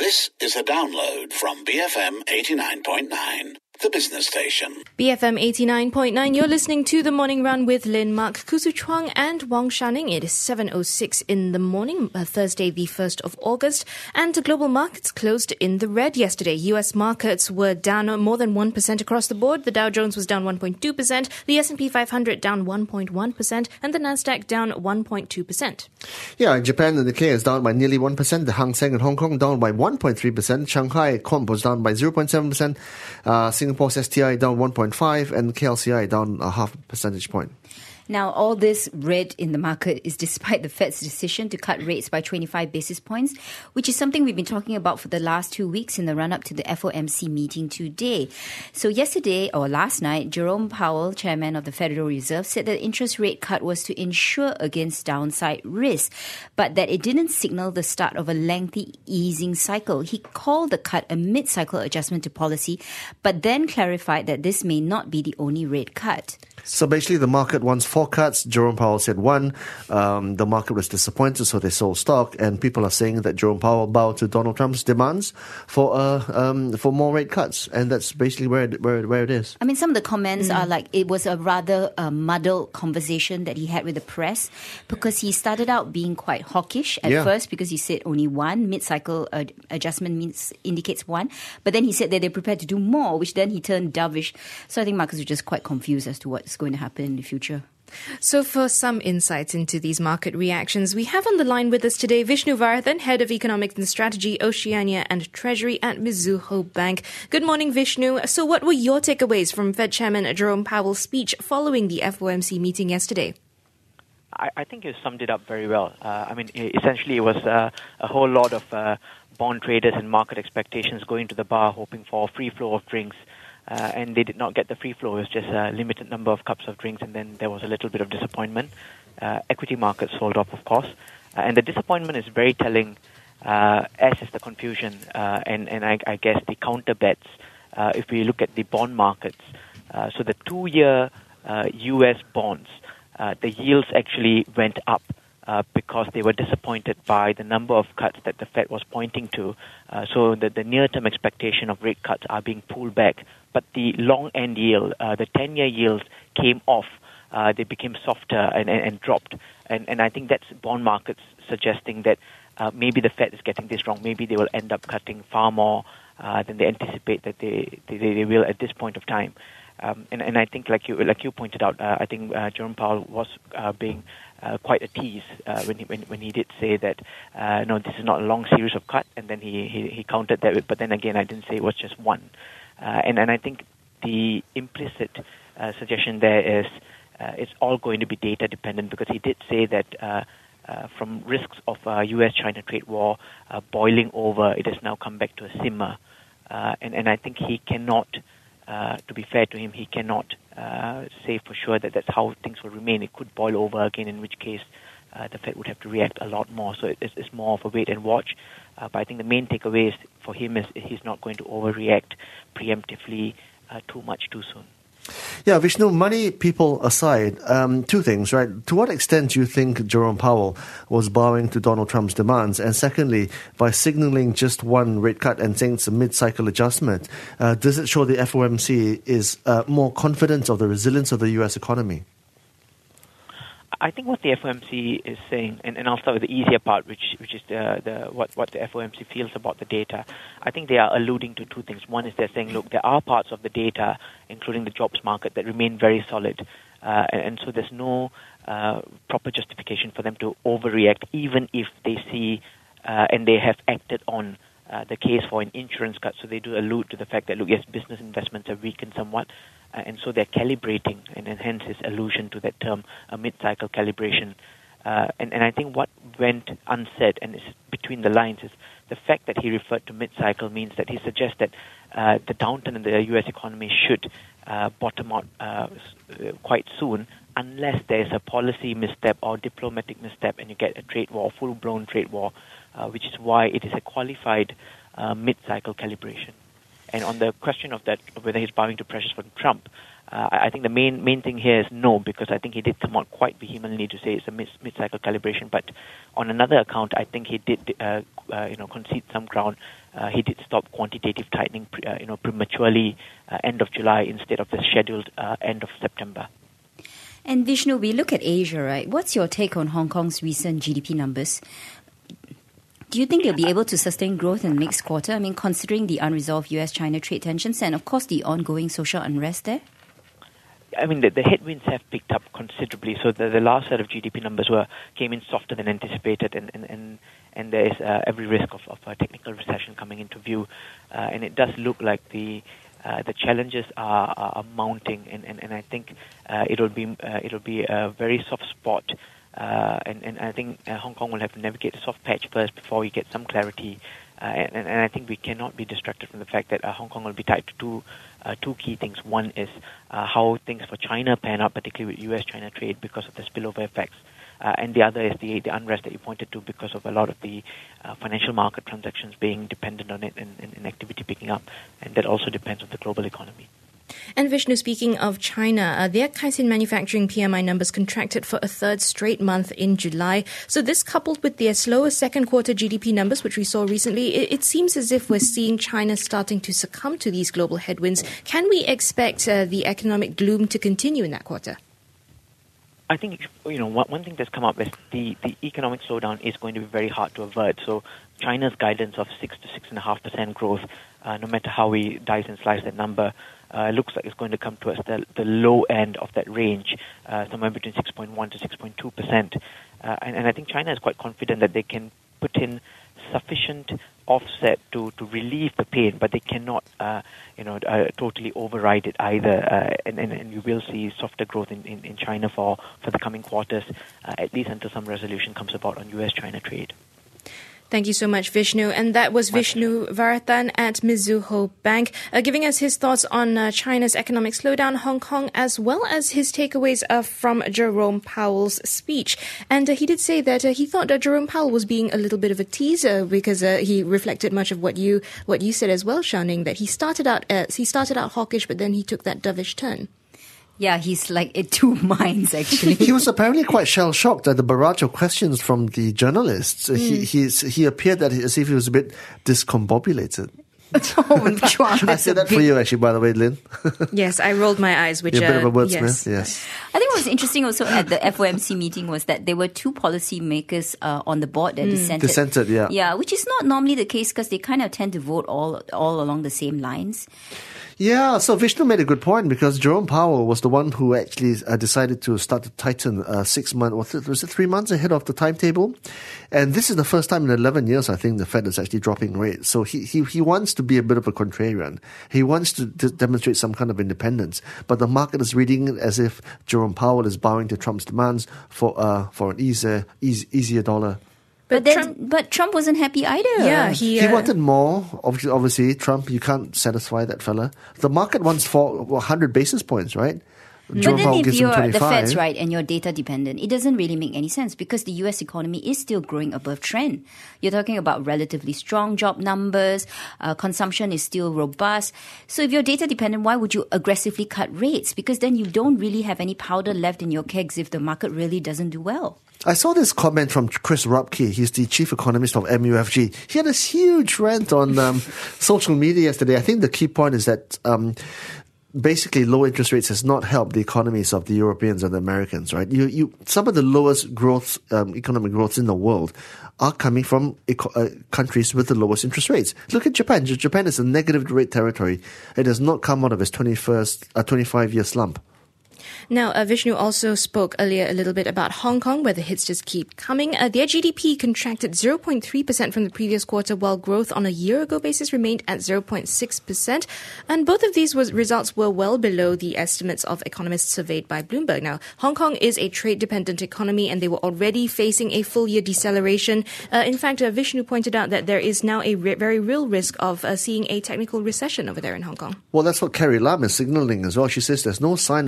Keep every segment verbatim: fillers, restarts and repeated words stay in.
This is a download from B F M eighty-nine point nine, the business station. B F M eighty-nine point nine, you're listening to The Morning Run with Lynn, Mark, Kusu Chuang and Wang Shanning. It is seven oh six in the morning, uh, Thursday the first of August, and the global markets closed in the red yesterday. U S markets were down more than one percent across the board. The Dow Jones was down one point two percent, the S and P five hundred down one point one percent, and the Nasdaq down one point two percent. Yeah, in Japan, the Nikkei is down by nearly one percent. The Hang Seng in Hong Kong down by one point three percent. Shanghai Comp was down by zero point seven percent. Uh, Singapore's S T I down one point five and K L C I down a half percentage point. Now, all this red in the market is despite the Fed's decision to cut rates by twenty-five basis points, which is something we've been talking about for the last two weeks in the run-up to the F O M C meeting today. So yesterday, or last night, Jerome Powell, chairman of the Federal Reserve, said that the interest rate cut was to insure against downside risk, but that it didn't signal the start of a lengthy easing cycle. He called the cut a mid-cycle adjustment to policy, but then clarified that this may not be the only rate cut. So basically, the market wants four cuts. Jerome Powell said one. Um, the market was disappointed, so they sold stock. And people are saying that Jerome Powell bowed to Donald Trump's demands for uh, um, for more rate cuts, and that's basically where it, where, where it is. I mean, some of the comments mm. are like it was a rather uh, muddled conversation that he had with the press, because he started out being quite hawkish at yeah. first, because he said only one mid-cycle uh, adjustment means indicates one, but then he said that they're prepared to do more, which then he turned dovish. So I think markets were just quite confused as to what's going to happen in the future. So for some insights into these market reactions, we have on the line with us today Vishnu Varathan, Head of Economics and Strategy, Oceania and Treasury at Mizuho Bank. Good morning, Vishnu. So what were your takeaways from Fed Chairman Jerome Powell's speech following the F O M C meeting yesterday? I, I think you summed it up very well. Uh, I mean, essentially it was uh, a whole lot of uh, bond traders and market expectations going to the bar hoping for a free flow of drinks. Uh, and they did not get the free flow. It was just a limited number of cups of drinks, and then there was a little bit of disappointment. Uh, equity markets sold off, of course. Uh, and the disappointment is very telling, uh, as is the confusion, uh, and, and I, I guess the counter bets, uh, if we look at the bond markets. Uh, so the two-year uh, U S bonds, uh, the yields actually went up. Uh, because they were disappointed by the number of cuts that the Fed was pointing to. Uh, so the, the near-term expectation of rate cuts are being pulled back. But the long-end yield, uh, the ten-year yields came off. Uh, they became softer and, and, and dropped. And, and I think that's bond markets suggesting that uh, maybe the Fed is getting this wrong. Maybe they will end up cutting far more uh, than they anticipate that they, they, they will at this point of time. Um, and, and I think, like you like you pointed out, uh, I think uh, Jerome Powell was uh, being uh, quite a tease uh, when he when, when he did say that uh, no, this is not a long series of cuts, and then he, he, he countered that. But then again, I didn't say it was just one. Uh, and and I think the implicit uh, suggestion there is uh, it's all going to be data dependent, because he did say that uh, uh, from risks of uh, U S China trade war uh, boiling over, it has now come back to a simmer, uh, and and I think he cannot. Uh, to be fair to him, he cannot uh, say for sure that that's how things will remain. It could boil over again, in which case uh, the Fed would have to react a lot more. So it's, it's more of a wait and watch. Uh, but I think the main takeaway is for him is he's not going to overreact preemptively uh, too much too soon. Yeah, Vishnu, money people aside, um, two things, right? To what extent do you think Jerome Powell was bowing to Donald Trump's demands? And secondly, by signaling just one rate cut and saying it's a mid-cycle adjustment, uh, does it show the F O M C is uh, more confident of the resilience of the U S economy? I think what the F O M C is saying, and, and I'll start with the easier part, which which is the, the what, what the F O M C feels about the data. I think they are alluding to two things. One is they're saying, look, there are parts of the data, including the jobs market, that remain very solid. Uh, and, and so there's no uh, proper justification for them to overreact, even if they see uh, and they have acted on uh, the case for an insurance cut. So they do allude to the fact that, look, yes, business investments have weakened somewhat. Uh, and so they're calibrating, and, and hence his allusion to that term, a mid-cycle calibration. Uh, and, and I think what went unsaid, and is between the lines, is the fact that he referred to mid-cycle means that he suggests that uh, the downturn in the U S economy should uh, bottom out uh, quite soon, unless there is a policy misstep or diplomatic misstep and you get a trade war, full-blown trade war, uh, which is why it is a qualified uh, mid-cycle calibration. And on the question of that, whether he's bowing to pressures from Trump, Uh, I think the main main thing here is no, because I think he did come out quite vehemently to say it's a mid, mid-cycle calibration. But on another account, I think he did uh, uh, you know concede some ground. Uh, he did stop quantitative tightening pre, uh, you know prematurely uh, end of July instead of the scheduled uh, end of September. And Vishnu, we look at Asia, right? What's your take on Hong Kong's recent G D P numbers? Do you think they'll be able to sustain growth in the next quarter? I mean, considering the unresolved U S China trade tensions and, of course, the ongoing social unrest there? I mean, the, the headwinds have picked up considerably. So the, the last set of G D P numbers were came in softer than anticipated, and, and, and, and there is uh, every risk of, of a technical recession coming into view. Uh, and it does look like the uh, the challenges are, are, are mounting, and, and, and I think uh, it'll be uh, it'll be a very soft spot. Uh, and, and I think uh, Hong Kong will have to navigate a soft patch first before we get some clarity. Uh, and, and I think we cannot be distracted from the fact that uh, Hong Kong will be tied to two, uh, two key things. One is uh, how things for China pan out, particularly with U S China trade, because of the spillover effects. Uh, and the other is the, the unrest that you pointed to because of a lot of the uh, financial market transactions being dependent on it and, and, and activity picking up. And that also depends on the global economy. And Vishnu, speaking of China, uh, their Caixin manufacturing P M I numbers contracted for a third straight month in July. So this, coupled with their slower second quarter G D P numbers, which we saw recently, it, it seems as if we're seeing China starting to succumb to these global headwinds. Can we expect uh, the economic gloom to continue in that quarter? I think, you know, one, one thing that's come up is the, the economic slowdown is going to be very hard to avert. So China's guidance of six to six and a half percent growth, uh, no matter how we dice and slice that number, uh, looks like it's going to come towards the, the low end of that range, uh, somewhere between six point one to six point two percent. Uh, and, and I think China is quite confident that they can put in sufficient offset to, to relieve the pain, but they cannot, uh, you know, uh, totally override it either. Uh, and, and, and you will see softer growth in, in, in China for, for the coming quarters, uh, at least until some resolution comes about on U S China trade. Thank you so much, Vishnu. And that was Vishnu Varathan at Mizuho Bank, uh, giving us his thoughts on uh, China's economic slowdown, Hong Kong, as well as his takeaways uh, from Jerome Powell's speech. And uh, he did say that uh, he thought that Jerome Powell was being a little bit of a teaser because uh, he reflected much of what you what you said as well, Xiaoning, that he started out uh, he started out hawkish, but then he took that dovish turn. Yeah, he's like in two minds, actually. He was apparently quite shell-shocked at the barrage of questions from the journalists. Mm. He he's, he appeared that as if he was a bit discombobulated. Oh, Chuang, I said that big... for you, actually, by the way, Lynn. Yes, I rolled my eyes, which... You're a bit uh, of a wordsmith, yes. yes. I think what was interesting also at the F O M C meeting was that there were two policy makers uh, on the board that mm. dissented. Dissented, yeah. Yeah, which is not normally the case because they kind of tend to vote all all along the same lines. Yeah, so Vishnu made a good point because Jerome Powell was the one who actually uh, decided to start to tighten uh, six months, was it three months ahead of the timetable? And this is the first time in eleven years, I think, the Fed is actually dropping rates. So he, he, he wants to be a bit of a contrarian. He wants to d- demonstrate some kind of independence. But the market is reading it as if Jerome Powell is bowing to Trump's demands for uh, for an easier, easy, easier dollar. But, but, Trump, but Trump wasn't happy either. Yeah, he, uh, he wanted more. Obviously, obviously, Trump, you can't satisfy that fella. The market wants for one hundred basis points, right? But then if you're the Fed's right and you're data dependent, it doesn't really make any sense because the U S economy is still growing above trend. You're talking about relatively strong job numbers, uh, consumption is still robust. So if you're data dependent, why would you aggressively cut rates? Because then you don't really have any powder left in your kegs if the market really doesn't do well. I saw this comment from Chris Rupke. He's the chief economist of M U F G. He had this huge rant on um, social media yesterday. I think the key point is that um, basically low interest rates has not helped the economies of the Europeans and the Americans, right? You, you, some of the lowest growth, um, economic growths in the world are coming from eco- uh, countries with the lowest interest rates. Look at Japan. Japan is a negative rate territory. It has not come out of its twenty-first, uh, twenty-five year slump. Now, uh, Vishnu also spoke earlier a little bit about Hong Kong, where the hits just keep coming. Uh, their G D P contracted zero point three percent from the previous quarter, while growth on a year-ago basis remained at zero point six percent. And both of these was, results were well below the estimates of economists surveyed by Bloomberg. Now, Hong Kong is a trade-dependent economy, and they were already facing a full-year deceleration. Uh, in fact, uh, Vishnu pointed out that there is now a re- very real risk of uh, seeing a technical recession over there in Hong Kong. Well, that's what Carrie Lam is signaling as well. She says there's no sign on the horizon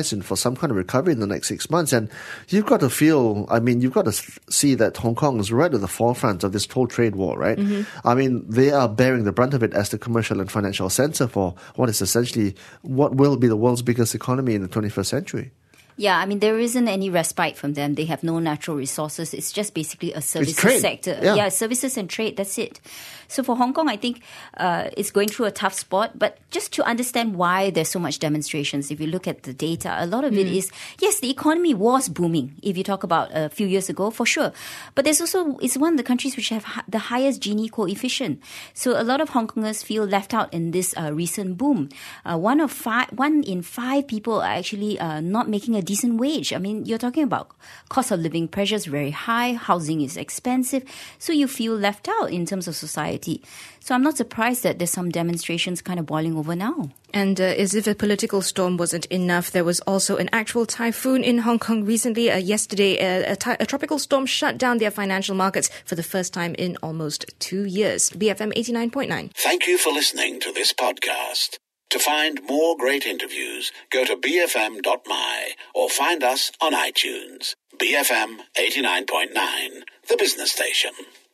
horizon for some kind of recovery in the next six months. And you've got to feel, I mean, you've got to see that Hong Kong is right at the forefront of this whole trade war, right? Mm-hmm. I mean, they are bearing the brunt of it as the commercial and financial center for what is essentially what will be the world's biggest economy in the twenty-first century. Yeah, I mean, there isn't any respite from them. They have no natural resources. It's just basically a services trade. sector. Yeah. yeah, services and trade, that's it. So for Hong Kong, I think uh, it's going through a tough spot. But just to understand why there's so much demonstrations, if you look at the data, a lot of mm. it is, yes, the economy was booming, if you talk about a few years ago, for sure. But there's also, it's one of the countries which have the highest Gini coefficient. So a lot of Hong Kongers feel left out in this uh, recent boom. Uh, one of five, one in five people are actually uh, not making a decent wage. I mean, you're talking about cost of living pressures very high, housing is expensive, so you feel left out in terms of society. So I'm not surprised that there's some demonstrations kind of boiling over now. And uh, as if a political storm wasn't enough, there was also an actual typhoon in Hong Kong recently. Uh, yesterday, uh, a, ty- a tropical storm shut down their financial markets for the first time in almost two years. B F M eighty-nine point nine. Thank you for listening to this podcast. To find more great interviews, go to b f m dot m y or find us on iTunes. B F M eighty-nine point nine, the business station.